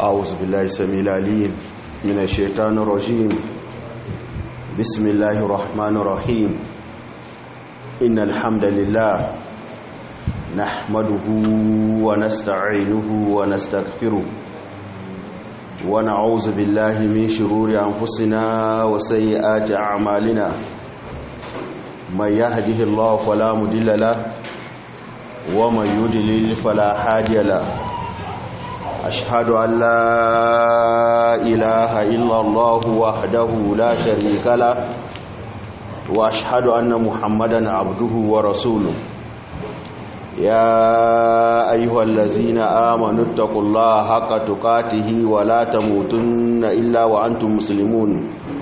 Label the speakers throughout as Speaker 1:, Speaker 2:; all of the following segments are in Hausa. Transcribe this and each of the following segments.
Speaker 1: أعوذ بالله السميع العليم من الشيطان الرجيم. بسم الله الرحمن الرحيم. إن الحمد لله نحمده ونستعينه ونستغفره ونعوذ بالله من شرور أنفسنا وسيئات أعمالنا. من يهده الله فلا مضل له ومن يضلل فلا هادي له. أشهد أن لا إله إلا الله وحده لا شريك له وأشهد أن محمدا عبده ورسوله. يا أيها الذين آمنوا اتقوا الله حق تقاته ولا تموتن إلا وأنتم مسلمون.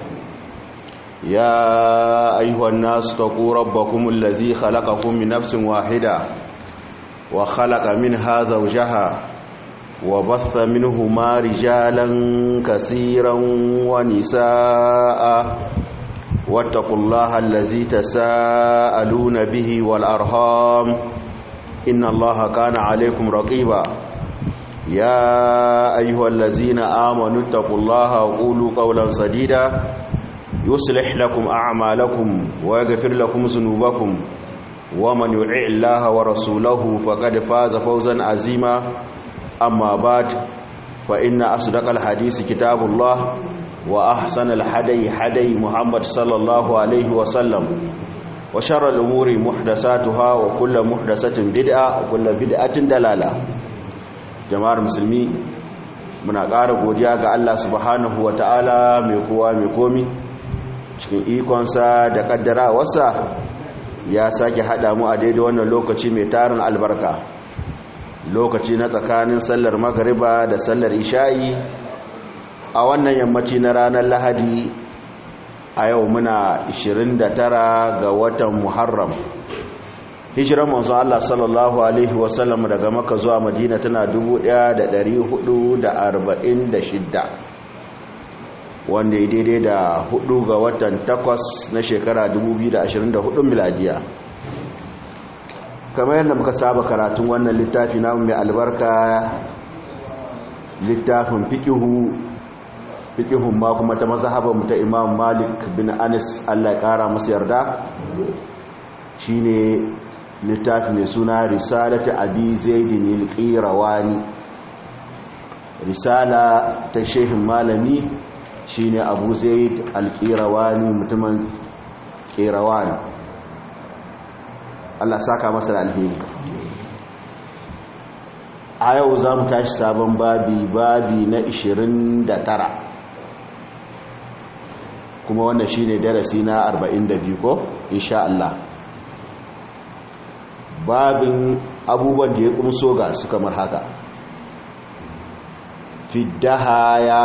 Speaker 1: يا أيها الناس اتقوا ربكم الذي خلقكم من نفس واحدة وخلق منها زوجها وبث منهما رجالا كثيرا ونساء واتقوا الله الذي تساءلون به والأرحام إن الله كان عليكم رقيبا. يا أيها الذين آمنوا اتقوا الله وقولوا قولا سديدا يصلح لكم أعمالكم ويغفر لكم ذنوبكم ومن يطع الله ورسوله فقد فاز فوزا عظيما. أما بعد فإن أصدق الحديث كتاب الله وأحسن الهدي هدي محمد صلى الله عليه وسلم وشر الأمور محدثاتها وكل محدثة بدعة وكل بدعة دلالة. جماعة المسلمين muna ƙara godiya ga Allah subhanahu wa ta'ala mai kowa mai komi cikin ikonsa da ƙaddarawarsa ya sake haɗa mu a daidai wannan lokaci mai tarin albarka, lokaci na tsakanin sallar magariba da sallar isha'i a wannan yammaci na ranar lahadi. A yau muna 29 ga watan muharram, hijiran manzon Allah sallallahu alaihi wasallam daga Makka zuwa Madina tana 1446 wanda ya daidai da 4 ga watan 8 na shekara 2024 miladiya. Kamar yadda muka saba karatun wannan littafi namu mai albarka, littafin fikihun ma kuma ta mazhabanmu ta Imam Malik bin Anas, Allah ya kara masa yarda, shine littafi mai suna Risalatu Abi Zaid al-Qirawani. Risala ta shehin malami shine Abu Zaid al-Qirawani, mutumin Qirawani. Allah saka masa da alheri. A yau za mu tashi sabon babi na 29, kuma wannan shine darasi na 42 ko insha Allah. Babin abubuwan da ya kumso ga su kamar haka: fiddahaya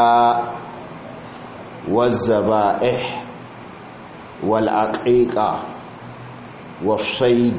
Speaker 1: wazzaba'ih wal aqiqa والصيد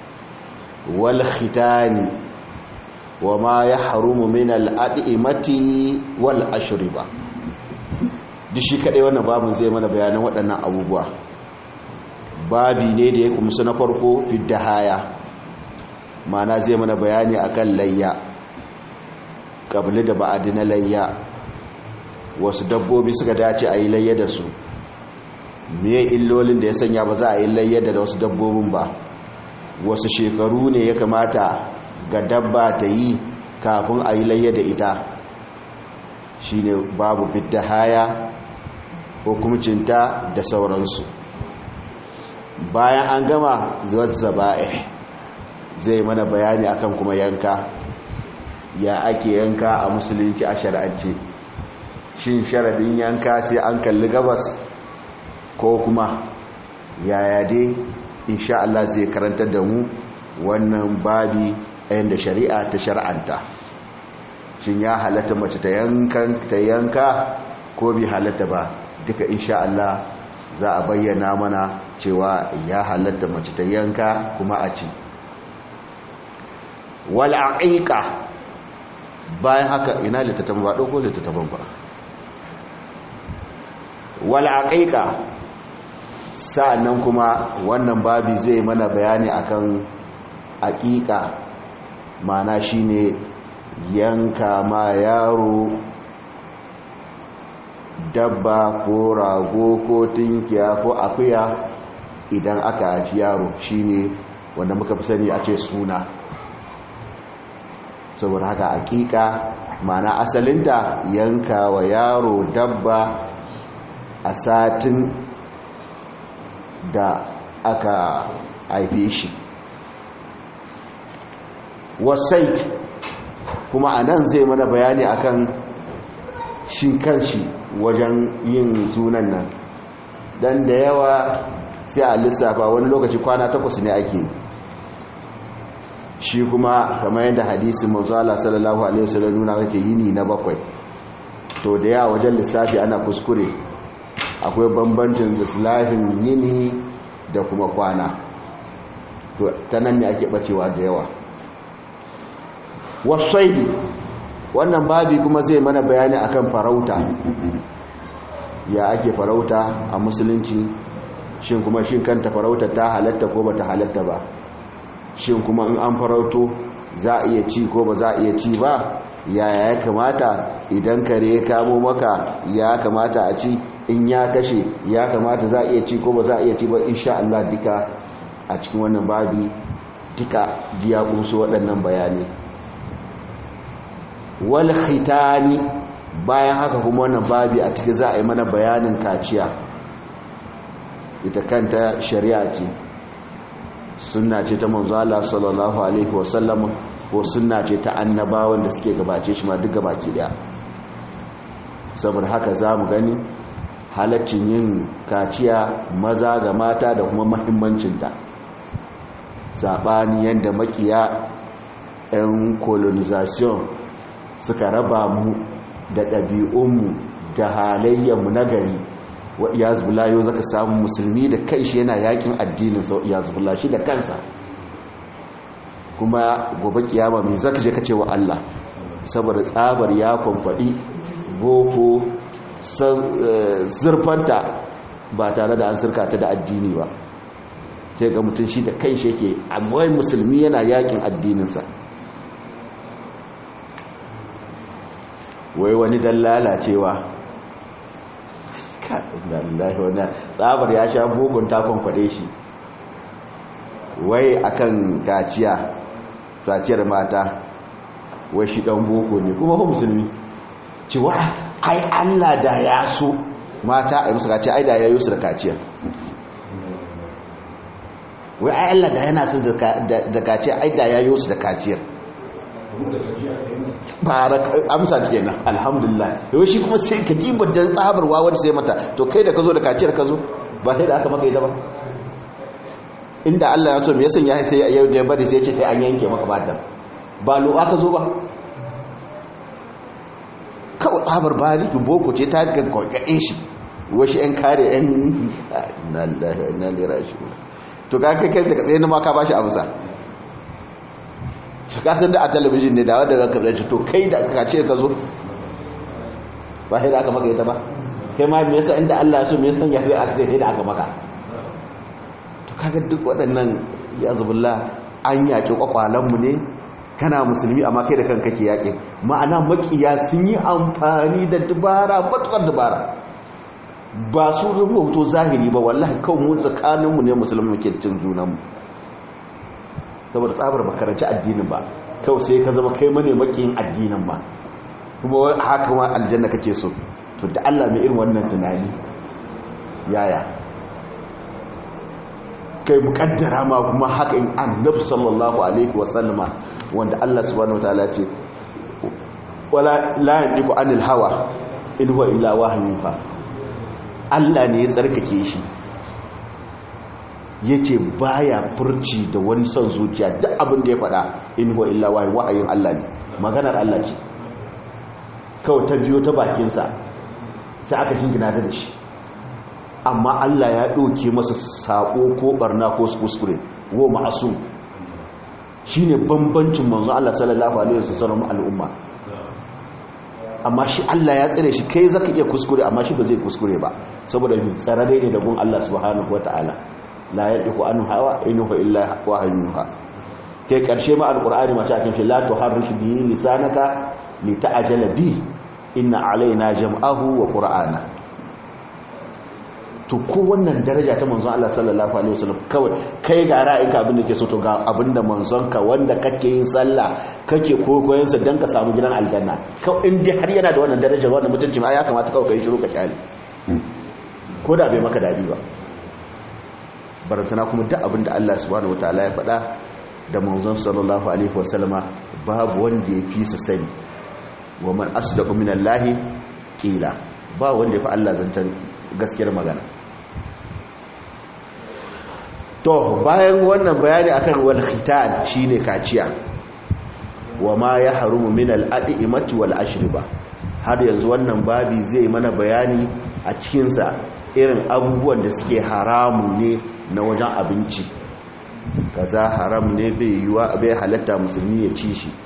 Speaker 1: والختان وما يحرم من الأطعمة والأشربة. dishi kadai wannan babin zai mana bayanan waɗannan abubuwa. Babi ne da ya kumsa na farko fiddahaya, mana zai mana bayani akan layya, kabli da ba'adi na layya, wasu dabbobi suka dace a yi layya da su, me illolin da ya sanya ba za a yi layyada da wasu dabbobin ba, wasu shekaru ne ya kamata ga dabba ta yi kafin a yi layyada ita. Shi ne babu fiddahaya, hukumcinta da sauransu. Bayan an gama zazzaba'ih zai mana bayani akan kuma yanka, ya ake yanka a musulunci a shari'ance. Shin sharadin yanka sai an kalli gabas ko kuma yaya dai? Insha Allah zai karantar da mu wannan babi ɗayan da shari'a ta shar'anta. Shin ya halatta mace ta yanka ko bi halatta ba? Duka insha Allah za a bayyana mana cewa ya halatta mace ta yanka kuma a ci. Wal aqiqa, bayan haka ina littattafan ba ɗauko littattafan ba. Wal aqiqa, sa'annan kuma wannan babi zai mana bayani akan aqiqa, mana shine yanka ma yaro dabba ko rago ko tinkiya ko akuya idan aka haifi yaro shine wanda muka fi sani a ce suna. saboda haka aƙiƙa ma'ana asalinta yanka wa yaro dabba a satin da aka haife shi. wasai kuma a nan zai mana bayani akan shi kanshi wajen yin sunan nan, dan da yawa sai a lissafa wani lokaci kwana 8 ne ake, shi kuma kamar yadda hadisin manzo Allah sallallahu alaihi wasallam nuna yake yini na 7. to da yawa wajen lissafi ana kuskure, akwai bambancin lissafin yini da kuma kwana, to ta nan ne ake bacewa da yawa. wasaidi wannan babi kuma zai mana bayani akan farauta, ya ake farauta a musulunci, shin kuma shin kanta farauta ta halatta ko bata halatta ba, shin kuma in an farauto za a iya ci ko ba za a iya ci ba, yaya ya kamata idan kare ya kamo maka ya kamata a ci, in ya kashe ya kamata za a iya ci ko ba za a iya ci ba, insha Allah duka a cikin wannan babi duka biya kunso waɗannan bayanai. wal khitani, bayan haka kuma wannan babi a cikin za a yi mana bayanin kaciya, ita kanta shari'a ce, sunna ce ta manzo Allah sallallahu alaihi wasallam ko sunna ce ta annabawan da suke gabace shi ma duk gabaki daya. saboda haka zamu gani halaccin yin kaciya maza ga mata da kuma muhimmancin ta, sabani yanda makiya ɗan colonization suka raba mu da ɗabi'unmu da halayyarmu na gari. wa iyazubullah yau zaka samu musulmi da kanshi yana yakin addinin sa, iyazubullah shi da kansa, kuma gobe kiyama mai zaka je kace wa Allah saboda tsabar ya kwamfadi boko zurfanta ba tare da an sirka ta da addini ba, sai ga mutum shi da kanshi yake amma musulmi yana yakin addinin sa. wai wani dan lalacewa wannan tsabar ya sha bugun takon kwade shi, wai akan kaciyar mata, wai shi dan boko ne kuma ba musulmi, cewa ai Allah da ya so mata ai musu kaciya, ai da ya yi su da kaciyar, wai ai Allah da yana son da kaciyar, ai da ya yi su da kaciyar. amsa kenan, alhamdulillah. yau shi kuma sai ka dibar da tsabarwa wanda sai mata, to kai da ka zo da kaciyar ka zo ba sai da aka maka ita ba, inda Allah ya so me yasan ya sai yau da ya bari sai ya ce sai an yanke maka batar, ba lo aka zo ba, kawai tsabar bari ki boko ce ta ga kokade shi, washi yan kare yan na lira shi, to ga kai da ka tsaye ma ka bashi amsa. kasar da a talabijin ne da wadda za ka zai to kai da ka ce ka zo ba sai da aka maka ita ba, kai ma me yasa inda Allah so me yasa ya fi aka sai da aka maka. to kaga duk waɗannan ya zubillah an yaƙi kwakwalanmu ne, kana musulmi amma kai da kanka ke yaƙi, ma'ana makiya sun yi amfani da dubara, matuƙar dubara, ba su rubuto zahiri ba, wallahi kawai mu tsakaninmu ne musulmi muke cin junanmu, saboda tsabar makaranci addinin ba, kawai sai ka zama kai mane makiyin addinin ba, kuma haka ma aljanna kake so. to da Allah mai irin wannan tunani yaya kai mukaddara ma kuma haka in annabi sallallahu alaihi wasallama wanda Allah subhanahu wataala ce wala la yandiku anil hawa in huwa illa wahyun fa, Allah ne ya tsarkake shi yace baya furci da wani son zuciya, duk abin da ya faɗa in huwa illa wahayin Allah ne, maganar Allah ce, kawai ta biyo ta bakinsa sai aka jingina ta da shi, amma Allah ya ɗauke masa saƙo ko ɓarna ko kuskure, wo ma'asum shine bambancin manzo Allah sallallahu alaihi wasallam al'umma, amma shi Allah ya tsare shi, kai zaka iya kuskure amma shi ba zai kuskure ba, saboda tsararre ne da gun Allah subhanahu wataala, la yadiku an hawa inuhu illa wahyuha. kai karshe ma alqur'ani ma ta kin la tuharrik bihi lisanaka lita'jala bi inna alaina jam'ahu wa qur'ana, to ko wannan daraja ta manzon Allah sallallahu alaihi wasallam kawai kai ga ra'ayinka abin da ke so to ga abin da manzon ka wanda kake yin sallah kake kokoyin sa dan ka samu gidan aljanna kawai in dai har yana da wannan daraja wannan mutunci ma ya kamata kawai kai shiru ka kyale ko da bai maka dadi ba barantana kuma duk abin da Allah subhanahu wataala ya faɗa da manzon sallallahu alaihi wasallama babu wanda ya fi su sani wa man asdaqu minallahi qila ba wanda ya fi Allah zancan gaskiyar magana. To bayan wannan bayani akan wal khitan shine kaciya wa ma ya harumu min al ad'imati wal ashriba har yanzu wannan babi zai mana bayani a cikin sa irin abubuwan da suke haramu ne na wajen abinci kaza haram ne bai halatta musulmi ya ci shi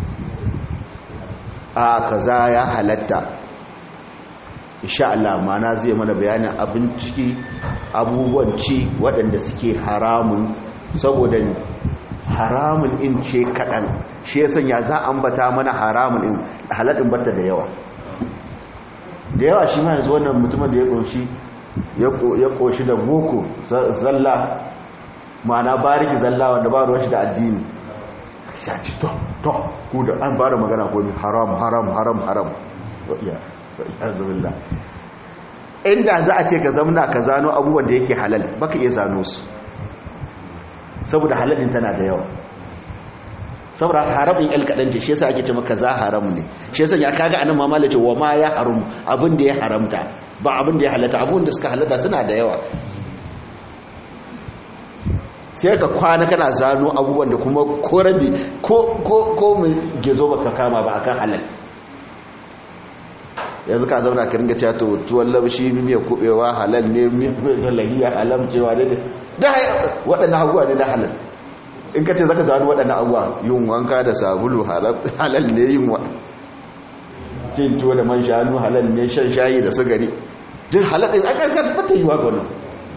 Speaker 1: a kaza ya halatta insha Allah mana zai mana bayanin abinci abubuwan ci waɗanda suke haramun saboda haramun in ce kaɗan shi ya sanya za a ambata mana haramun in haladin bata da yawa shi ma yanzu wannan mutumin da ya ƙoshi da boko zalla mana bariki zalla wanda ba ruwan shi da addini shaci to ku da an ba da magana ko haram inda za a ce ka zamna ka zano abubuwan da yake halal baka iya zano su saboda halalin tana da yawa saboda haramin kaɗan ce shi yasa ake ce maka za haram ne shi yasa ya kaga anan mamala ce wa ma ya haram abin da ya haramta ba abin da ya halatta abin da suka halatta suna da yawa sai ka kwana kana zano abubuwan da kuma ko rabi ko mu gezo baka kama ba akan halal yanzu ka zauna ka ringa cewa to tuwon labshi miya kubewa halal ne miya lahiya halam cewa ne da waɗannan abubuwa ne na halal in ka ce zaka zaɓi waɗannan abubuwa yin wanka da sabulu halal ne yin wa cin tuwo da man shanu halal ne shan shayi da sigari duk halal ɗin aka ka fata yi wa gwanon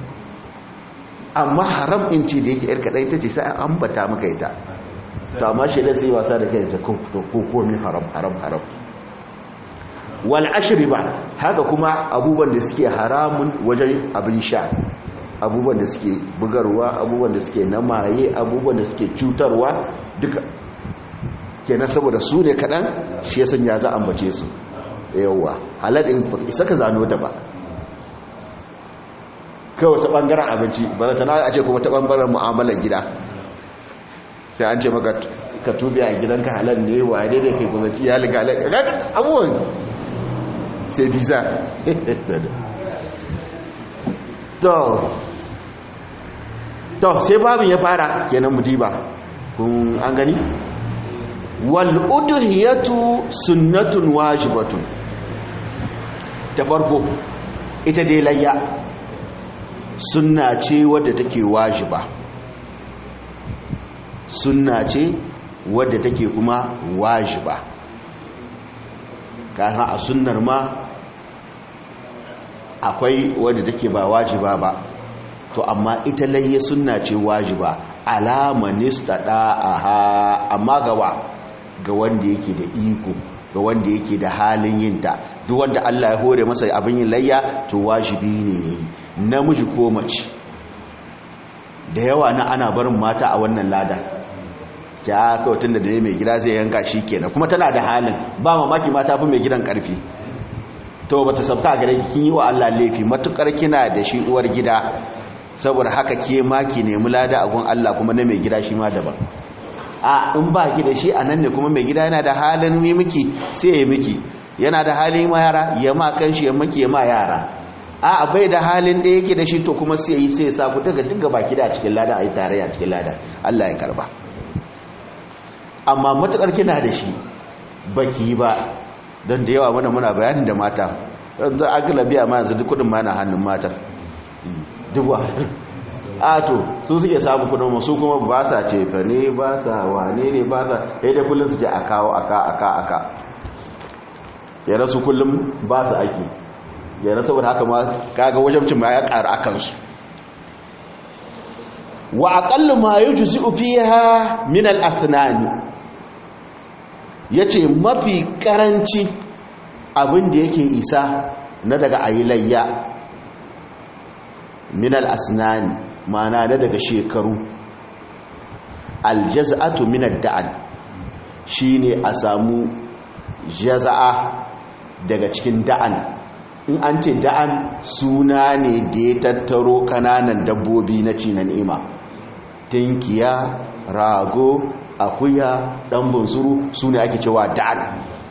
Speaker 1: amma haram in ce da yake yar kaɗai ta ce sai an ambata maka ita to amma shi da sai wasa da kai ta komi haram wal ashriba haka kuma abubuwan da suke haramun wajen abin sha abubuwan da suke bugarwa abubuwan da suke namaye abubuwan da suke cutarwa duka kenan saboda su ne kaɗan shi ya sanya za a ambace su yawa haladin isa ka zano ta ba kawai ta ɓangaren abinci ba za ta na a ce kuma ta ɓangaren mu'amalar gida sai an ce maka ka tubi a gidanka halal ne wa ne da kai kuzaci ya liga abubuwan sai visa to sai babin ya fara kenan mudiba kun an gani wal udhiyatu sunnatun wajibatun ta farko ita dai layya sunna ce wadda take wajiba sunna ce wadda take kuma wajiba kana a sunnar ma akwai wadda take ba wajiba ba to amma ita layya sunna ce wajiba alama nistada'aha amma ga wanda yake da iko ga wanda yake da halin yinta duk wanda Allah ya hore masa abin yin layya to wajibi ne namiji ko mace da yawa na ana barin mata a wannan lada ta kawai tunda da mai gida zai yanka shi kenan kuma tana da halin ba mamaki mata fi mai gidan karfi to bata sabka gare kin yi wa Allah laifi matukar kina da shi uwar gida saboda haka ke ma ki nemi lada a gun Allah kuma na mai gida shi ma daban a in ba ki da shi anan ne kuma mai gida yana da halin yi miki sai ya miki yana da halin ma yara ya ma kanshi ya miki ya ma yara a bai da halin da yake da shi to kuma sai yi sai ya sa ku daga dinga baki da cikin lada a yi tarayya cikin lada Allah ya karba amma matukar kina da shi baki ba don da yawa muna bayanin da mata yanzu agalabiya ma yanzu duk kudin ma na hannun mata duba a to su suke samu kudin masu kuma ba sa cefa ne ba sa wane ne ba sa sai dai kullum su je a kawo aka yana su kullum ba su ake yana saboda haka ma kaga wajabcin ma ya ƙara akan su wa aqallu ma yujzi'u fiha min al-athnani yace mafi karanci abin da yake isa na daga ayilayya min al-asnani ma'ana da daga shekaru. Al-jaz'atu min ad-da'an shine a samu jaza'a daga cikin da'an. In an ce da'an suna ne da ya tattaro kananan dabbobi na ci na ni'ima, tinkiya, rago, akuya, dan bunsuru, su ne ake cewa da'an.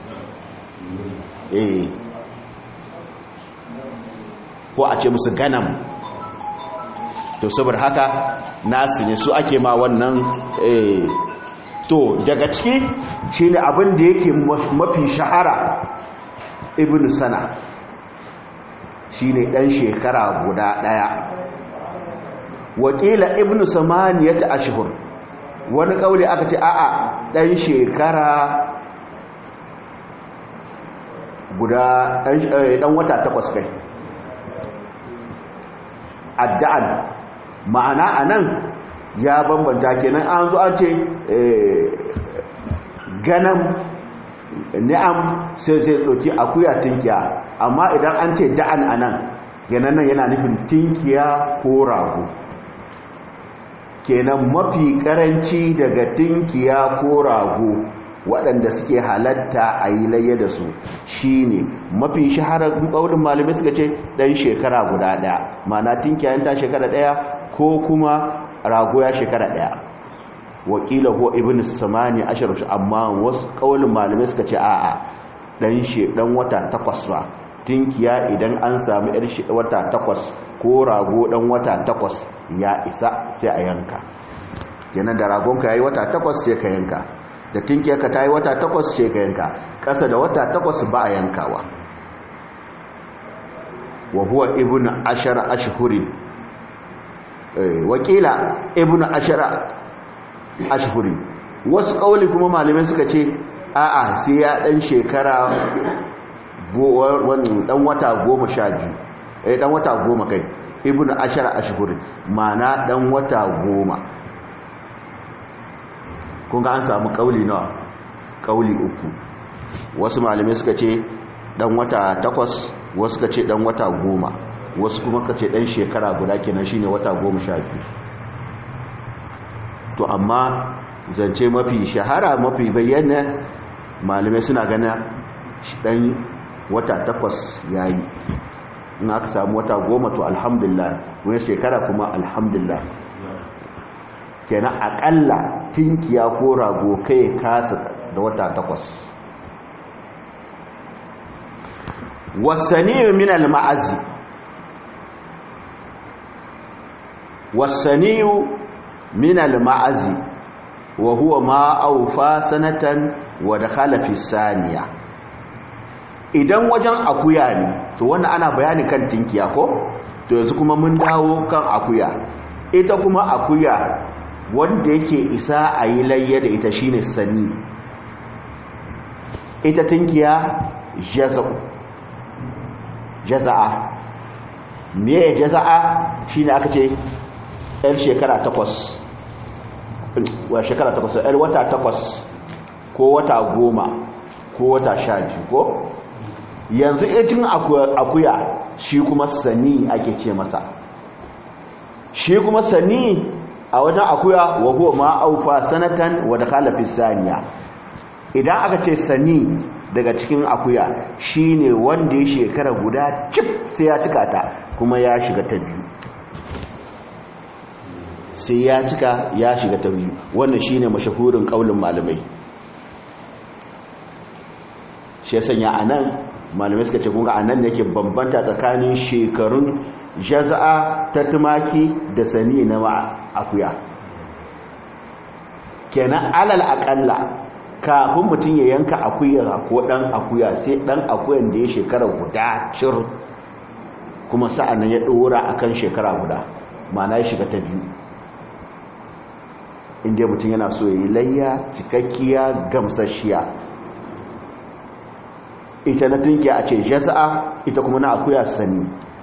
Speaker 1: Ko a ce musu ganam. To saboda haka nasu ne su ake ma wannan to daga ciki shine abin da yake mafi shahara ibn sana shine dan shekara guda daya, wakila ibn samaniyat ashhur, wani kauli aka ce a'a dan shekara guda dan wata 8 kai. Adda'an ma'ana anan ya bambanta kenan, an zo an ce ganam ni'am sai doki akuya tinkiya, amma idan an ce da'an anan kenan nan yana nufin tinkiya ko rago. Kenan mafi karanci daga tinkiya ko rago waɗanda suke halatta a yi layya da su shine mafi shaharar ƙaunin malamai suka ce ɗan shekara guda ɗaya, ma'ana tinkiya ta shekara ɗaya ko kuma rago ya shekara ɗaya. Wakila ko ibn samani ashar, amma wasu ƙaunin malamai suka ce a'a ɗan wata 8 ba. Tinkiya idan an samu yar wata 8 ko rago ɗan wata 8 ya isa sai a yanka. Kenan da ragonka yayi wata 8 sai ka yanka, da tinkiyarka ta yi wata 8 sai ka yanka, ƙasa da wata 8 ba a yankawa. Wa huwa ibn ashara ashhurin, wakila ibn ashara ashhurin. Wasu kauli kuma malamai suka ce a'a sai ya dan shekara wannan dan wata 12 dan wata 10 kai, ibn ashara ashhurin ma'ana dan wata 10. kun ga an samu kauli nawa? Kauli 3. Wasu malamai suka ce dan wata 8, wasu suka ce dan wata 10, wasu kuma suka ce dan shekara guda kenan shine wata 12. To amma zance mafi shahara mafi bayyana malamai suna gana dan wata 8 yayi. In aka samu wata 10 to alhamdulillah, wani shekara kuma alhamdulillah. Kenan akalla tinkiya ko rago kai kasa da wata 8. Wasaniyu min al-ma'azi, wasaniyu min al-ma'azi wa huwa ma awfa sanatan wa dakhala fi saniya. Idan wajen akuya ne to wannan ana bayani kan tinkiya ko, to yanzu kuma mun dawo kan akuya. Ita kuma akuya wanda yake isa a yi layya da ita shine sani. Ita tinkiya jaza'a. Me jaza'a shine aka ce yar shekara 8, wa shekara 8, yar wata 8 ko wata 10 ko wata 12 ko. Yanzu itin akuya shi kuma sani ake ce masa. Shi kuma sani a wajen akuya wa huwa ma aufa sanatan wa dakhala fi saniya. Idan aka ce sani daga cikin akuya shine wanda ya shekara guda cif sai ya cika ta, kuma ya shiga ta biyu. Sai ya cika ya shiga ta biyu. Wannan shine mashahurin kaulin malamai. Shi ya sanya anan malamai suka ce kunga anan yake bambanta tsakanin shekarun jaza'a ta tumaki da sani na akuya. Kenan alal akalla kafin mutum ya yanka akuya ko dan akuya sai dan akuyan da ya shekara guda cir, kuma sa'annan ya dora akan shekara guda, ma'ana ya shiga ta biyu. Inda mutum yana so yayi layya cikakkiya gamsashiya, ita na tunkiya a ce jaza'a, ita kuma na akuya sani.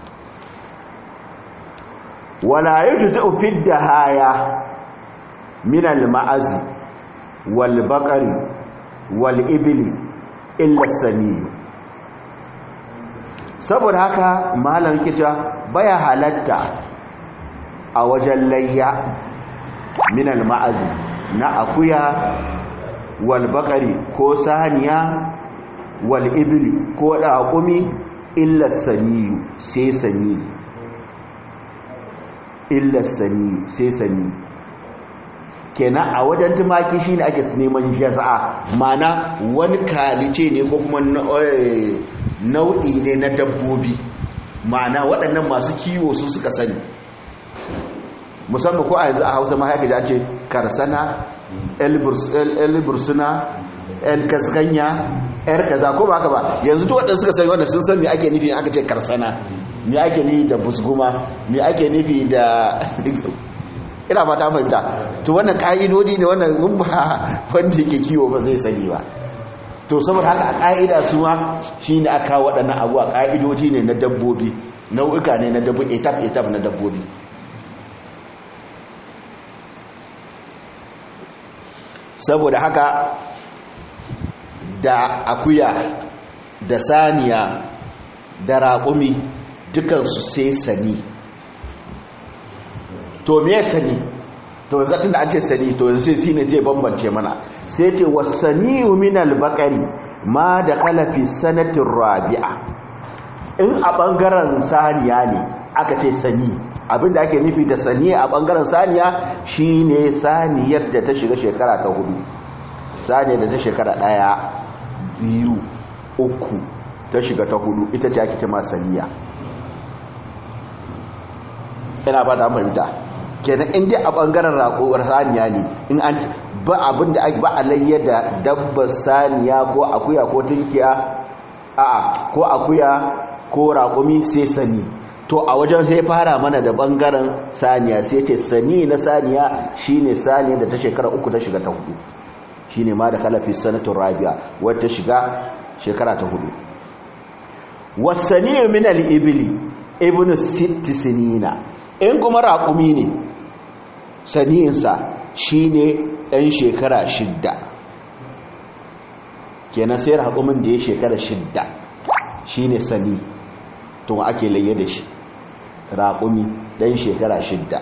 Speaker 1: Wala yujzi'u fi dahaya min al-ma'azi wal baqari wal ibli illa sani. Saboda haka malam kita baya halatta a wajen layya min al-ma'azi na akuya wal baqari ko saniya wal ibli ko raqumi illa saniyu sai sani illa sani sai sani kenan a wajen tumaki shine ake neman jaza'a mana wani kalice ne ko kuma nau'i ne na dabbobi mana waɗannan masu kiwo su suka sani musamman ko a yanzu a Hausa ma haka ce karsana elbursuna el kaskanya yar kaza ko ba haka ba yanzu duk waɗanda suka sani wanda sun san me ake nufi aka ce karsana me ake nufi da busguma me ake nufi da ina fata fahimta to wannan ka'idodi ne wannan mun ba wanda yake kiwo ba zai sani ba to saboda haka a ka'ida su ma shine aka waɗannan abuwa ka'idodi ne na dabbobi nau'uka ne na dabbobi etap na dabbobi saboda haka da akuya da saniya da raƙumi dukansu sai sani to me sani to zatin da an ce sani to yanzu sai ne zai bambance mana sai ce wasaniyu min al-baqari ma da kalafi sanatin rabi'a in a bangaren saniya ne aka ce sani abinda ake nufi da sani a bangaren saniya shine saniyar da ta shiga shekara ta 4 saniyar da ta shekara 1 2 3 ta shiga ta 4 ita ce ake cewa saniya ina ba da fahimta kenan in dai a bangaren raƙowar saniya ne in an ba abin da ba alayya da dabbar saniya ko akuya ko tunkiya ko akuya ko raƙumi sai sani to a wajen sai fara mana da bangaren saniya sai ce sani na saniya shine saniya da ta shekara 3 ta shiga ta 4 shine ma da kalafi sanatun rabi'a wata shiga shekara ta 4 wasani min al-ibli ibnu 6 sinina in kuma raƙumi ne saniyinsa shi ne ɗan shekara 6 kenan sai raƙumin da ya shekara 6 shi ne sani to ake laye da shi raƙumi ɗan shekara 6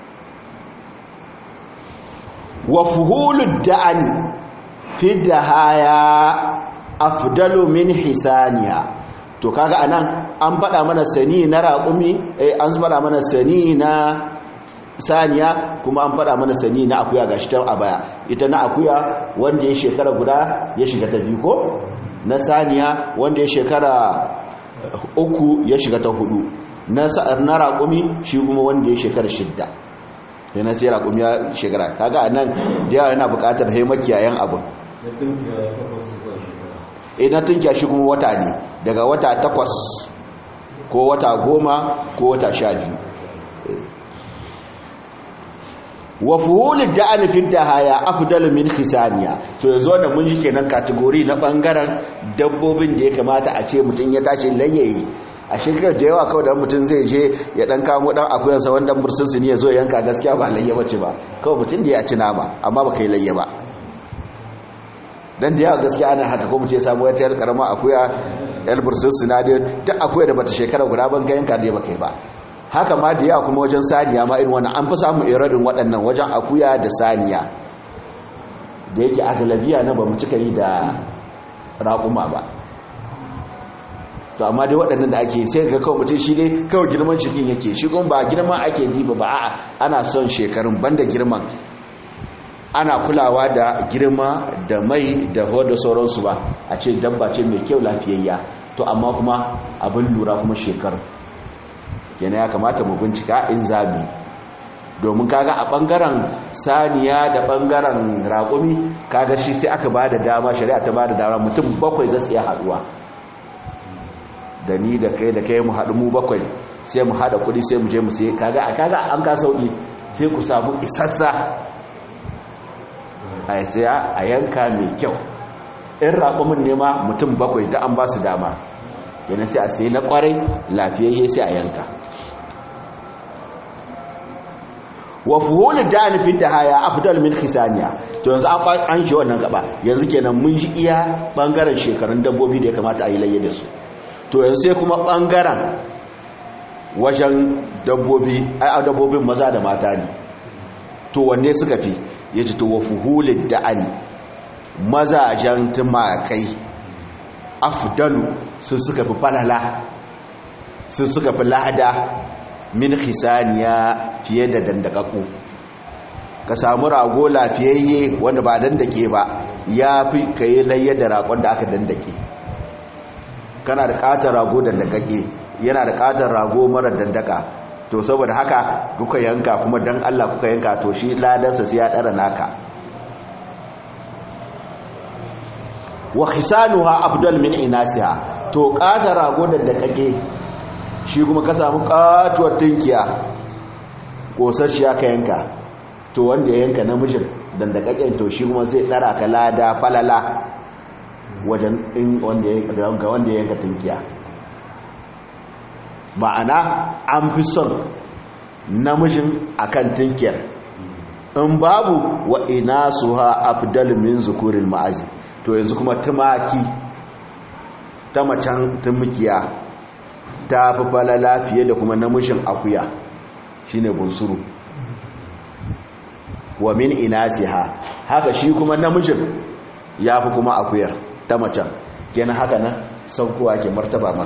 Speaker 1: wa fuhulud da'ani fi dahaya afdalu min hisaniya to kaga anan an faɗa mana sani na raƙumi an faɗa mana sani na saniya kuma an faɗa mana sani na akuya gashi ta a baya ita na akuya wanda ya shekara guda ya shiga ta 2 ko na saniya wanda ya shekara 3 ya shiga ta 4 na raƙumi shi kuma wanda ya shekara 6 yana sai raƙumi ya shekara kaga anan da yawa yana buƙatar makiyayen abun na tunkiya shi kuma wata ne daga wata 8 ko wata 10 ko wata 12 wa fuhulud da'an fi dahaya afdalu min khisaniya to yanzu wannan mun ji kenan category na bangaren dabbobin da ya kamata a ce mutun ya tashi layayi a shekar da yawa kawai da mutun zai je ya dan kamo dan akuyan sa wanda bursun su ne yazo yanka gaskiya ba layya bace ba kawai mutun da ya ci nama amma ba kai layya ba dan da yawa gaskiya ana haka ko mutum ya samu wata yar karama akuya yar bursun sinadin duk akuya da bata shekara guda ban kayan ka dai baka yi ba haka ma da yawa kuma wajen saniya ma irin wannan an fi samu iradin waɗannan wajen akuya da saniya da yake a galabiya na ba mu cika yi da raƙuma ba to amma dai waɗannan da ake sai ga kawai mutum shi dai kawai girman cikin yake shi kuma ba girman ake diba ba a'a ana son shekarun banda girman ana kulawa da girma da mai da da sauransu ba a ce dabba ce mai kyau lafiyayya to amma kuma abin lura kuma shekaru yana ya kamata mu bincika in zabi domin kaga a bangaren saniya da bangaren raƙumi kaga shi sai aka bada dama shari'a ta bada dama mutum 7 zai iya haduwa da ni da kai mu haɗu mu 7 sai mu hada kudi sai mu je mu sai kaga an ka sauki sai ku samu isassa a saya a yanka mai kyau in raƙumin ne ma mutum 7 da an ba su dama yana sai a sai na kwarai lafiyayye sai a yanka wa fuhul da'an fi dahaya afdal min khisaniya to yanzu an ji wannan gaba yanzu kenan mun ji iya bangaren shekarun dabbobi da ya kamata a yi layya da su to yanzu sai kuma bangaren wajen dabbobi ai dabbobin maza da mata ne to wanne suka fi yace to wa fuhulid da'ani mazajen tumakai afdalu sun suka fi falala sun suka fi lada min khisaniya fiye da dandakaku ka samu rago lafiyayye wanda ba dandake ba ya fi kai layya da ragon da aka dandake kana da katar rago dandakake yana da katar rago mara dandaka to saboda haka kuka yanka kuma dan Allah kuka yanka to shi ladansa sai ya dara naka wa khisanuha afdal min inasiha to katar rago dandakake shi kuma ka samu katuwar tinkiya kosasshiya ka yanka to wanda ya yanka namijin dandakaken to shi kuma zai tsara ka lada falala wajen wanda ya yanka tinkiya ma'ana an fi son namijin akan tinkiyar in babu wa ina suha afdal min zukuril ma'azi to yanzu kuma tumaki ta macen tumukiya ta fi falala fiye da kuma namijin akuya shine bunsuru wa min inasiha haka shi kuma namijin ya fi kuma akuyar ta macen kenan haka nan saukowa ke martaba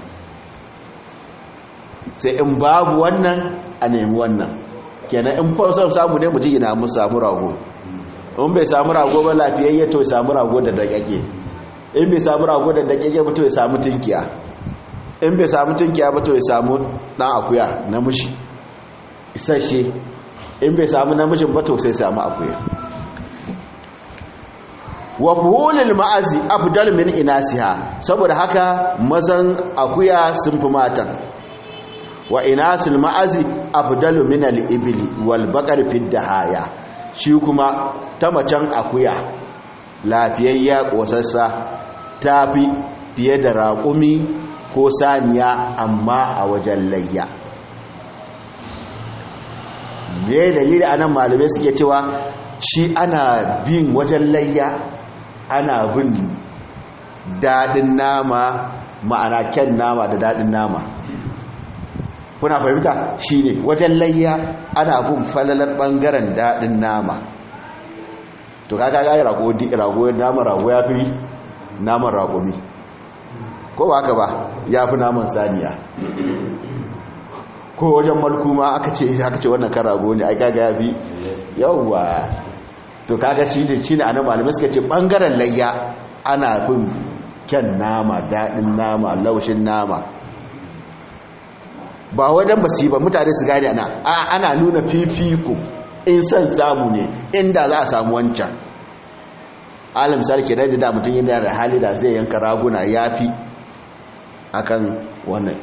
Speaker 1: sai in babu wannan a nemi wannan kenan in fausar samu ne mutum yana mu samu rago in bai samu rago ba lafiyayye to ya samu rago da dakake in bai samu rago da dakake ba to ya samu tinkiya in bai samu tinkiya ba to ya samu dan akuya namiji isasshe in bai samu namijin ba to sai samu akuya wa fuhulil ma'azi afdal min inasiha saboda haka mazan akuya sun fi matan wa inasul ma'azi afdalu min al-ibli wal baqar fi dahaya shi kuma ta macen akuya lafiyayya kosassa tafi fiye da raƙumi ko saniya amma a wajen layya me dalili anan malamai suke cewa shi ana bin wajen layya ana bin dadin nama ma'ana kyan nama da dadin nama kuna fahimta shine wajen layya ana bin falalar bangaren dadin nama to kaga ga rago nama rago yafi naman raƙumi ko ba haka ba yafi naman saniya ko wajen malkuma aka ce wannan kan rago ne ai kaga yafi yawa to kaga shine anan malamai suka ce bangaren layya ana bin kyan nama dadin nama laushin nama ba wajen basi ba mutane su gane ana nuna fifiko in san samu ne inda za a samu wancan alam misali ke da mutum yana da hali da zai yanka raguna yafi akan wannan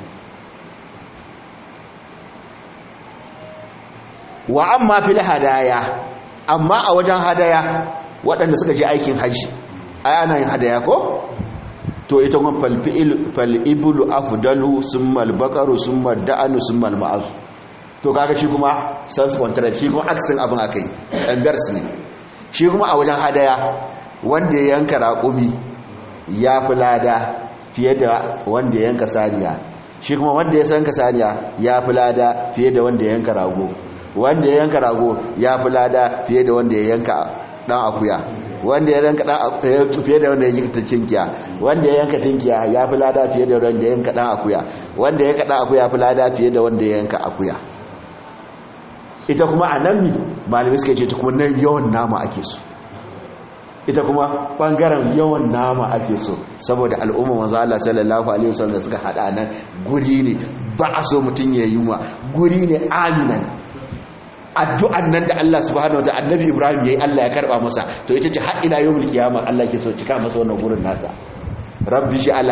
Speaker 1: wa amma fil hadaya amma a wajen hadaya waɗanda suka je aikin haji ai ana yin hadaya ko to ita kuma fal iblu afdalu summa al baqaru summa da'anu summa al ma'az to kaga shi kuma sans contract shi kuma aksin abin akai ambers ne shi kuma a wajen hadaya wanda ya yanka raƙumi ya fi lada fiye da wanda ya yanka saniya shi kuma wanda ya sanka saniya ya fi lada fiye da wanda ya yanka rago wanda ya yanka rago ya fi lada fiye da wanda ya yanka dan akuya wanda ya yanka dan fiye da wanda ya yanka tinkiya wanda ya yanka tinkiya ya fi lada fiye da wanda ya yanka dan akuya wanda ya yanka dan akuya fi lada fiye da wanda ya yanka akuya ita kuma annabi malami suka ce ta kuma nan yawan nama ake so ita kuma bangaren yawan nama ake so saboda al'umma manzo Allah sallallahu alaihi wasallam da suka hada nan guri ne ba a so mutun ya yunwa guri ne aminan addu'an nan da Allah subhanahu wataala annabi Ibrahim yayi Allah ya karba masa to ita ce har ila yawmul qiyamah Allah ke so cika masa wannan gurin nasa rabbi ja'al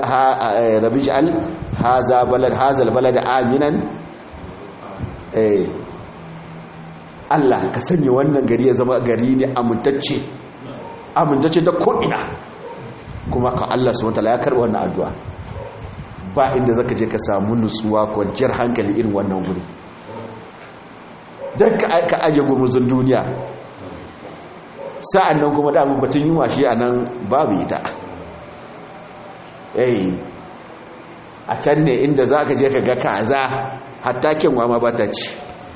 Speaker 1: hadha balad aminan Allah ka sanya wannan gari ya zama gari ne amintacce da ko'ina kuma ka Allah subhanahu wataala ya karba wannan addu'a ba inda zaka je ka samu nutsuwa kwanciyar hankali irin wannan guri don ka aje gumurzun duniya sa'an nan kuma damun batun yunwa shi a nan babu ita a can ne inda za ka je ka ga kaza hatta kyanwa ma ba ta ci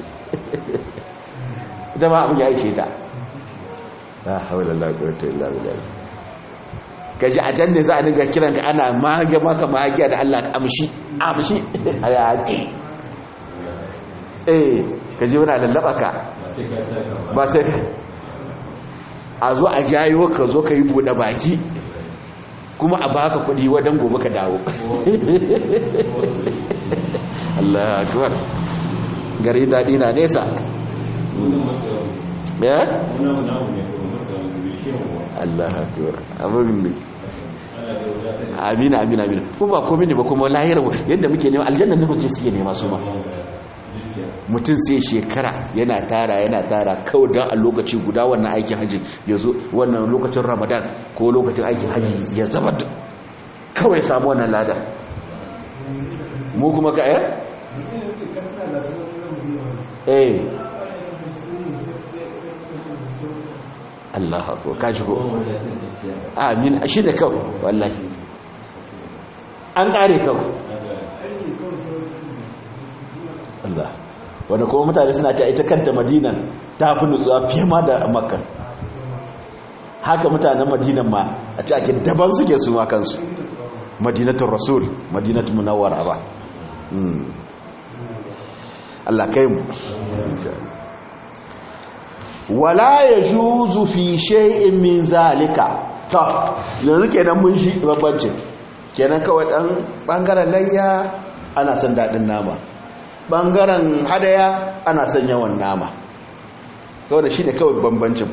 Speaker 1: ita ma abin ya ishe ta la haula la quwwata illa billah kaji a can ne za a dinga kiran ka ana mage maka magiya da Allah amshi hayaki kaji muna lallaba ka ba sai ka a zo a jayo ka zo ka yi bude baki kuma a baka kudi wadan gobe ka dawo Allah akbar gari dadi na nesa ya Allah akbar abin ne amina kuma ba komai ne ba kuma lahira yadda muke nema aljanna ne mutum suke nema su ma mutum sai shekara yana tara kawai don a lokaci guda wannan aikin hajji ya zo wannan lokacin ramadan ko lokacin aikin hajji ya zama kawai samu wannan lada mu kuma ka Allah haƙo ka shigo amin shi da kawai wallahi an ƙare kawai Allah wanda kuma mutane suna ta ita kanta madinan ta fi nutsuwa fiye ma da makka haka mutanen madinan ma a ce ake daban suke su ma kansu madinatun rasul madinatun munawwara ba Allah kai mu wala yajuzu fi shay'in min zalika to yanzu kenan mun shi babbancin kenan kawai dan bangaren layya ana son dadin nama bangaren hadaya ana son yawan nama kawai da shi ne kawai bambancin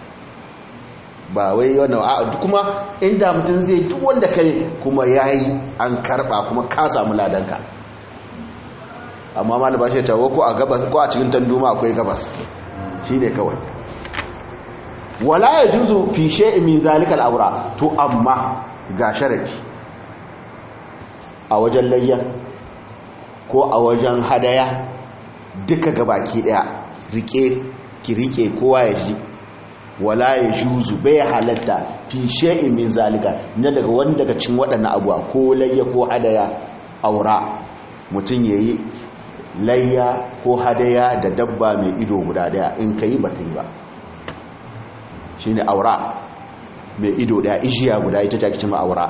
Speaker 1: ba wai wannan kuma inda mutum zai duk wanda kai kuma yayi an karba kuma ka samu ladanka amma malaba shi ta ko a gabas ko a cikin tanduma akwai gabas shine kawai wala yajuzu fi shay'in min zalika al-awra to amma ga sharadi a wajen layya ko a wajen hadaya duka gabaki daya ki rike kowa ya ji wala yajuzu bai halatta fi shay'in min zalika ne daga wanda daga cikin waɗannan abuwa ko layya ko hadaya aura mutun yayi layya ko hadaya da dabba mai ido guda daya in kai ba ta yi ba shine aura mai ido daya ijiya guda ita take cewa aura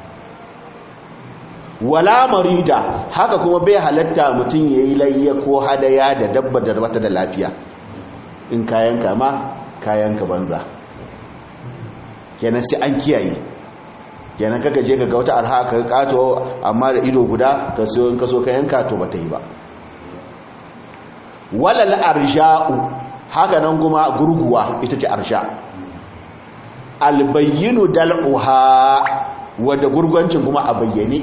Speaker 1: wala marida haka kuma bai halatta mutum yayi layya ko hadaya da dabba da bata da lafiya in kayanka ma kayanka banza kenan sai an kiyaye kenan kaga je ka ga wata arha ka kato amma da ido guda ka so in ka so kayanka to bata yi ba walal arja'u haka nan kuma gurguwa ita ce arsha albayyinu dal'uha wadda gurgancin kuma a bayyane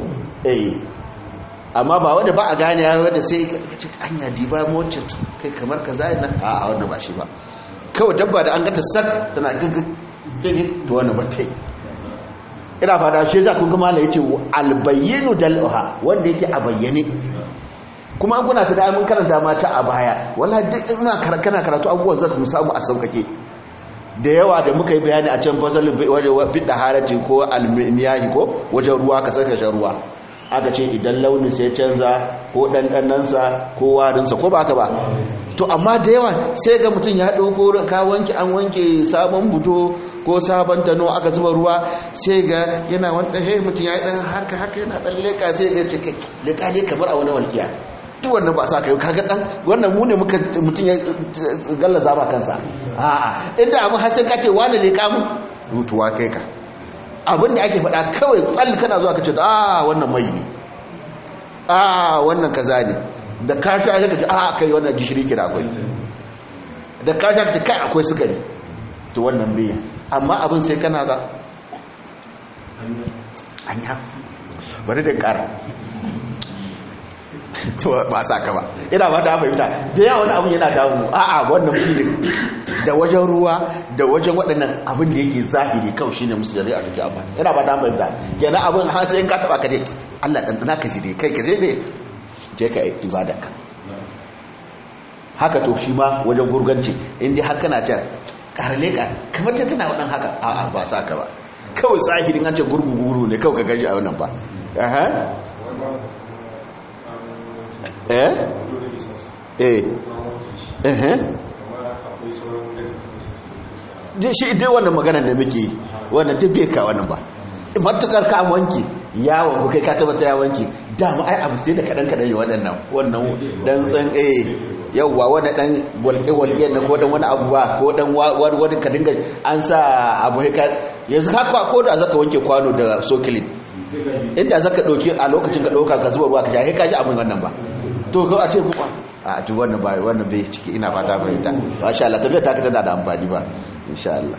Speaker 1: amma ba wanda ba a gane ya wadda sai anya diba mocin kai kamar ka zai nan a wannan ba shi ba kawai dabba da an gata sat tana gaggaga to wannan ba ta yi ina fata shi za kun gama la yace albayyinu dal'uha wanda yake a bayyane kuma an kuna ta da mun karanta mata a baya wallahi duk ina kana karatu abubuwan zaka mu samu a saukake da yawa da muka yi bayani a can fasalin bidda harati ko almiyahi ko wajen ruwa ka saka shan ruwa aka ce idan launin sai canza ko ɗanɗanansa ko warinsa ko ba ka ba to amma da yawa sai ga mutum ya ɗauko ka wanke an wanke sabon buto ko sabon tano aka zuba ruwa sai ga yana wanda mutum ya yi ɗan haka yana ɗan leƙa sai ga cikin leƙa ne kamar a wani walƙiya duk wannan ba sa kai kaga dan wannan mu ne muka mutun ya gallaza ba kansa a'a inda abin har sai kace wani ne ka mu rutuwa kai ka abin da ake faɗa kawai tsalli kana zuwa kace wannan mai ne wannan kaza ne da ka sha kace kai wannan gishiri ke da akwai da ka sha kace kai akwai sukari to wannan bai amma abin sai kana ga anya bari da ƙara to ba sa ka ba ina ba ta fahimta da yawa wani abin yana damu wannan filin da wajen ruwa da wajen waɗannan abin da yake zahiri kawai shine musu da ri'a take amma ina ba ta fahimta kenan abin har sai in ka taba ka dai Allah dan dana ka ji dai kai ka je ne je ka yi ibadarka haka to shi ma wajen gurganci in dai haka na ta karale ka kamar ta tana wadan haka ba sa ka ba kawai zahirin an ce gurguru ne kawai ka gaji a wannan ba aha eh eh shi dai wannan maganar da muke wannan duk bai ka wannan ba matukar ka wanki yawon kai ka tabbata ya wanki dama ai abu sai da kadan yi waɗannan wannan dan tsan yawwa wani dan walƙe na ko dan wani abu ba ko dan wani ka dinga an sa abu haka yanzu haka ko da zaka wanke kwano da sokilin inda zaka dauki a lokacin ka dauka ka zuba ruwa ka ja ka ji abin wannan ba to ko a ce ku a to wannan bai ciki ina fata fahimta masha Allah tafiya ta tana da amfani ba insha Allah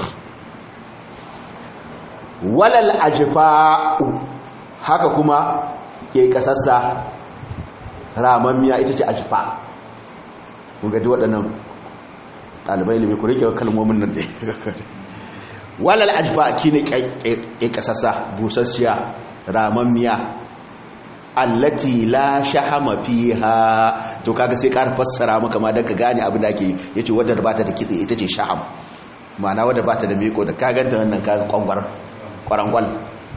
Speaker 1: walal ajfa'u haka kuma ke kasassa ramammiya ita ce ajfa kun ga waɗannan ɗalibai ilimi ku rike kalmomin nan dai walal ajfa kine ke kasassa busassiya ramammiya allati la shahama fiha to kaga sai ka fassara maka ma dan ka gane abin da ake yace wadda ba ta da kitse ita ce shaham ma'ana wadda ba ta da miko da ka ganta wannan ka kwarangwal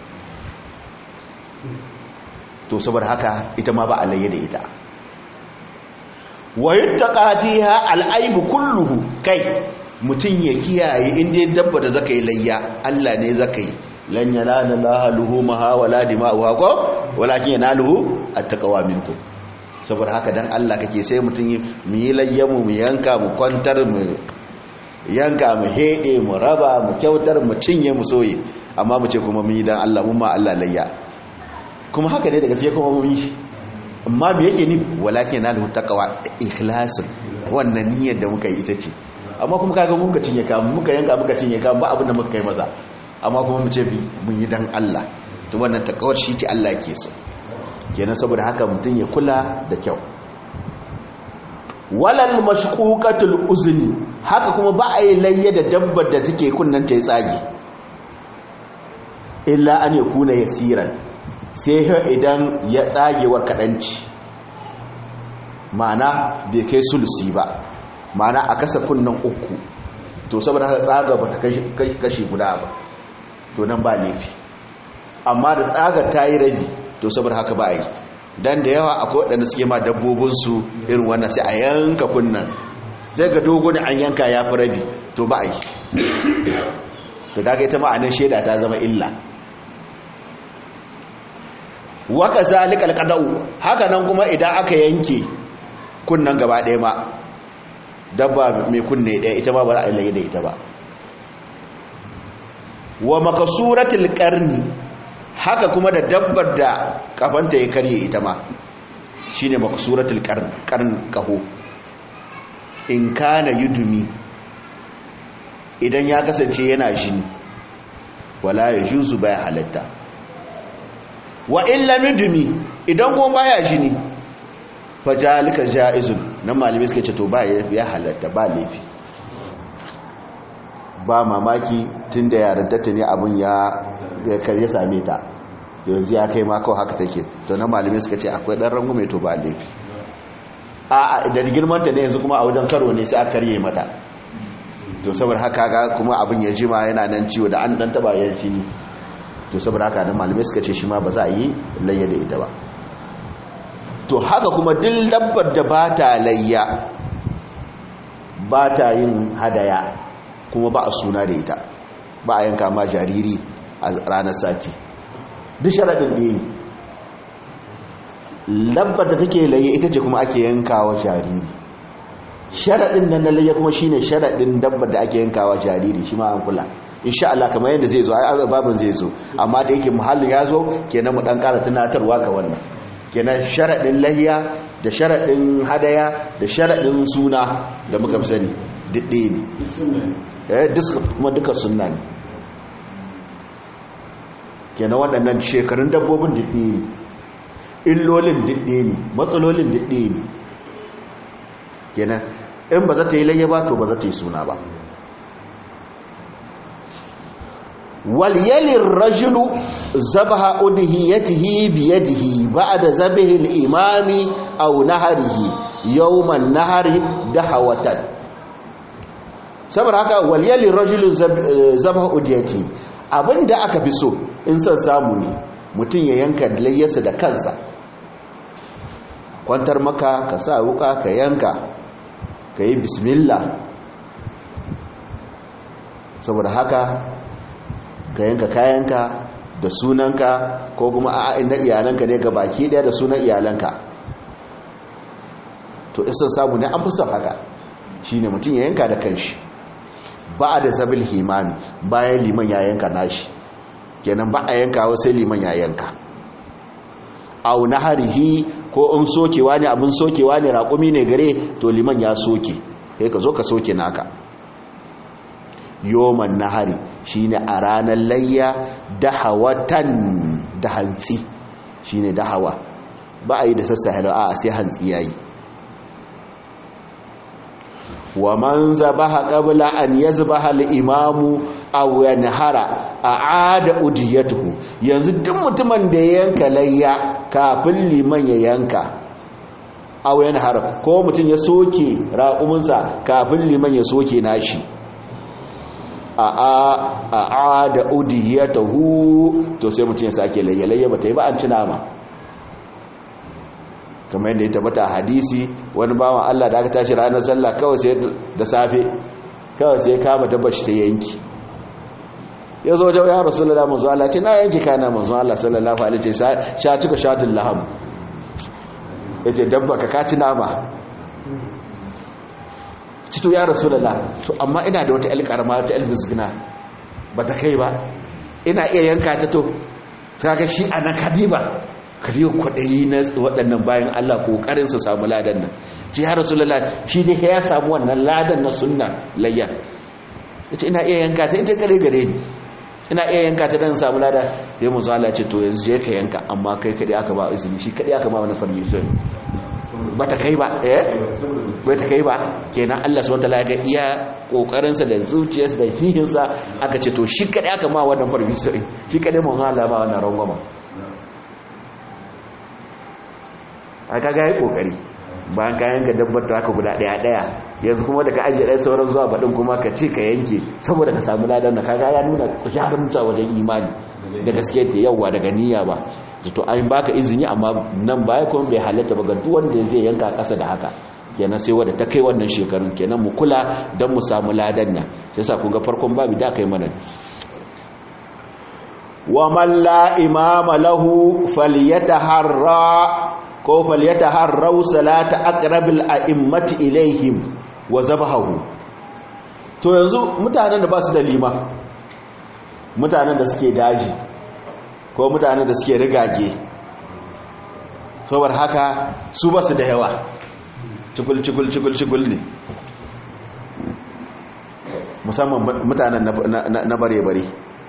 Speaker 1: to saboda haka ita ma ba alayya da ita wa yuttaqa fiha al'aibu kulluhu kai mutun ya kiyaye inda dabba da zaka yi layya Allah ne zaka yi lan yanala Allahu luhumaha wala dima'uha ko walakin yanaluhu attaqwa minkum saboda haka dan Allah kake sai mutun mu yi layyamu mu yanka mu kwantar mu yanka mu hede mu raba mu kyautar mu cinye mu soye amma mu ce kuma mun yi dan Allah mun ma Allah layya kuma haka ne daga sai kuma mun yi amma me yake ni walakin yanaluhu taqwa ikhlasin wannan niyyar da muka yi ita ce amma kuma kaga muka cinye ka muka yanka muka cinye ka ba abin da muka kai maza amma kuma mu ce mun yi dan Allah to wannan takawar shi ce Allah ke so kenan saboda haka mutum ya kula da kyau walal mashquqatul uzni haka kuma ba a yi layya da dabbar da take kunnan ta yi tsagi illa an yakuna yasiran sai idan ya tsagewar kadanci ma'ana bai kai sulusi ba ma'ana a kasa kunnan uku to saboda haka tsaga ba ta kashi guda ba to nan ba laifi amma da tsaga ta yi rabi to saboda haka ba yi dan da yawa akwai waɗanda suke ma dabbobinsu irin wannan sai a yanka kunnan zai ga dogo ne an yanka ya fi rabi to ba yi to kaga ita ma'anin shaida ta zama illa waka zalikal qada'u haka nan kuma idan aka yanke kunnan gaba ɗaya ma dabba mai kunne ɗaya ita ma ba za a yi da ita ba wa makasuratul qarni haka kuma da dabbar da kafanta ya karye ita ma shine makasuratul qarn kaho in kana yudumi idan ya kasance yana jini wala yajuzu baya halatta wa illa yudumi idan kuma baya jini fajalika jaizun nan malami suka ce to ba ya halatta ba laifi ba mamaki tun da yarintarta ne abin ya same ta yanzu ya kai mako haka take to na malamai suka ce akwai ɗan rangume to ba laifi a da girmanta ne yanzu kuma a wajen karo ne sai a karye mata to saboda haka ga kuma abin ya jima yana nan ciwo da an ɗan taba yan shi to saboda haka da malamai suka ce shi ma ba za a yi layya da ita ba to haka kuma duk dabbar da ba ta layya ba ta yin hadaya kuma ba a suna da ita ba a yanka ma jariri a ranar sati duk sharaɗin ɗaya ne labbar da take laye ita ce kuma ake yankawa jariri sharaɗin nan na laye kuma shine sharaɗin dabbar da ake yankawa jariri shi ma an kula insha Allah kamar yadda zai zo ai babin zai zo amma da yake muhallin ya zo kenan mu dan ƙara tunatarwa ga wannan kenan sharaɗin lahiya da sharaɗin hadaya da sharaɗin suna da muka sani didde ne kuma duka sunna ne kenan waɗannan shekarun dabbobin didde ne illolin didde ne matsalolin didde ne kenan in ba za ta yi layya ba to ba za ta yi suna ba waliyalin rajulu zabaha udhiyatihi biyadihi ba'da zabihi al-imami aw naharihi yawman nahari dahawatan saboda haka waliyalin rajulu zabaha udhiyatihi abinda aka fi so in san samu ne mutum ya yanka layyarsa da kansa, kwantar maka ka sa wuka ka yanka ka yi bismillah, saboda haka ka yanka kayanka da sunanka ko kuma a'a na iyalanka ne ga baki daya da sunan iyalanka. To isan samu ne an fi son haka, shine mutum ya yanka da kanshi ba da zabil himami, bayan liman ya yanka nashi, kenan ba a yankawa sai liman ya yanka. Au naharihi, ko in sokewa ne, abin sokewa ne, raƙumi ne gare, to liman ya soke sai ka zo ka soke naka. Yoman nahari shine a ranar layya, dahawatan da hantsi, shine dahawa, ba a yi da sassahe, a sai hantsi yayi. Wa man zabaha qabla an yazbaha al-imamu aw yanhara aada udiyatuhu, yanzu duk mutumin da ya yanka layya kafin liman ya yanka, aw yanhara, ko mutum ya soke raƙuminsa kafin liman ya soke nashi, aada udiyatuhu, to sai mutum ya sake layya bata yi ba, an ci nama. kamar yadda ya tabbata a hadisi, wani bawan Allah da aka tashi ranar sallah kawai sai da safe kawai sai kama dabbar shi ta yanki, ya zo wajen ya rasulullah manzo Allah ce na yanki kana, manzo Allah sallallahu alaihi wasallam sha cika shatul laham, yace dabba ka kaci nama. Cito ya rasulullah, to amma ina da wata alƙarama, wata albizgina bata kai ba, ina iya yanka ta, to kaga shi ana kadiba kariyo kwaɗayi na waɗannan bayan Allah ƙoƙarin su samu ladan nan. Ce ya rasulullah, shi dai ya samu wannan ladan na sunna layya, yace ina iya yanka ta, ita kare gare ni, ina iya yanka ta dan samu lada. Dai manzo Allah ce to yanzu je ka yanka, amma kai kadai aka ba izini, shi kadai aka ba wannan permission, bata kai ba, bata kai ba. Kenan Allah subhanahu wataala ga iya kokarin sa da zuciyarsa da hihinsa, aka ce to shi kadai aka ma wannan permission, shi kadai manzo Allah ba wannan rangwama. aka ga yi kokari bayan kayan ka dabbar ta ka guda daya yanzu kuma da ka ajiye ɗaya sauran zuwa baɗin kuma ka ce ka yanke saboda ka samu ladan na kaga ya nuna ku shahararta wajen imani da gaske ta yawa daga niyya ba. To an baka izini, amma nan baya kuma bai halatta ba ga duk wanda zai yanka ƙasa da haka, kenan sai wadda ta kai wannan shekarun, kenan mu kula don mu samu ladan nan. sai sa ku ga farkon babu da kai mana wa man la imama lahu falyataharra ko falyataharrau salata aqrabil a'immati ilaihim wa zabahu. To yanzu mutanen da ba su da lima, mutanen da suke daji ko mutanen da suke rigage, saboda haka su ba su da yawa, cikul ne, musamman mutanen na bare-bare,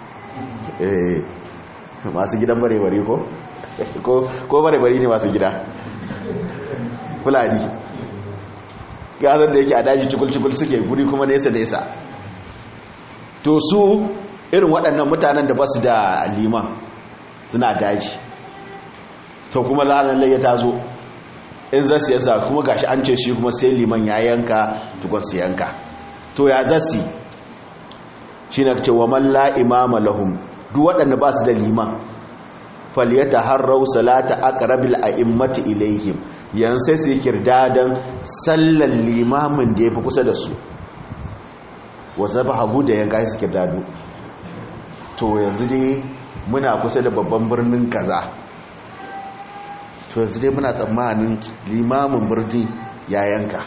Speaker 1: masu gidan bare-bare ko bare-bare ne masu gida fulani, gazan da yake a daji cikul suke guri kuma nesa. To su irin waɗannan mutanen da ba su da liman suna daji, to kuma lalalle ya tazo in za su yasa kuma gashi an ce shi kuma sai liman ya yanka tukun su yanka. To ya zasi shi na ce wa man la imama lahum, duk waɗanda ba su da liman falyataharrau salata aqrabil a'immati ilaihim, yan sai su kirdadan sallan limamin da yafi kusa da su, wa zabahu da yanka su kirdado. To yanzu dai muna kusa da babban birnin kaza, to yanzu dai muna tsammanin limamin birni ya yanka,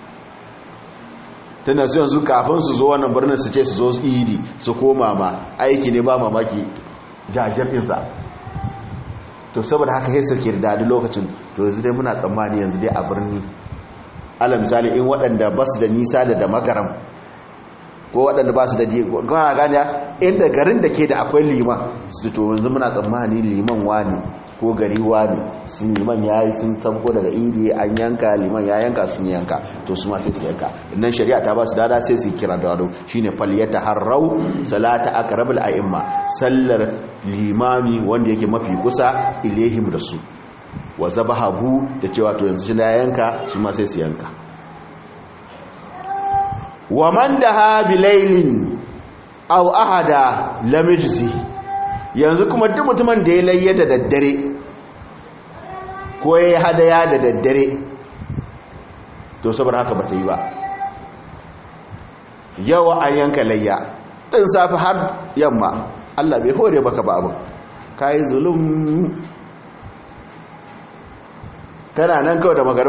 Speaker 1: tana su yanzu kafin su zo wannan birnin su ce su zo idi su koma ma aiki ne ba mamaki jajafinsa. To saboda haka sai suke da lokacin, to yanzu dai muna tsammani yanzu dai a birni, ala misali in waɗanda ba su da nisa da magaram ko waɗanda ba su da gana gani inda garin da ke da akwai liman su, to yanzu muna tsammani liman wani ko gari wani sun liman ya yi sun tabko daga idi an yanka, liman ya yanka sun yanka, to su ma sai su yanka. Nan shari'a ta ba su dada sai su kira da wado shine falyataharrau salata aqrabil a'imma, sallar limami wanda yake mafi kusa ilaihim da su, wa zabahu da cewa to yanzu shi ya yanka, shi ma sai su yanka. wa man daha bilailin aw ahada lam yajzi, yanzu kuma duk mutumin da ya layya da daddare ko ya yi hadaya da daddare to saboda haka ba ta yi ba. yawa an yanka layya ɗin safi har yamma Allah bai hore maka ba abin ka yi zulum kana nan kawai da magana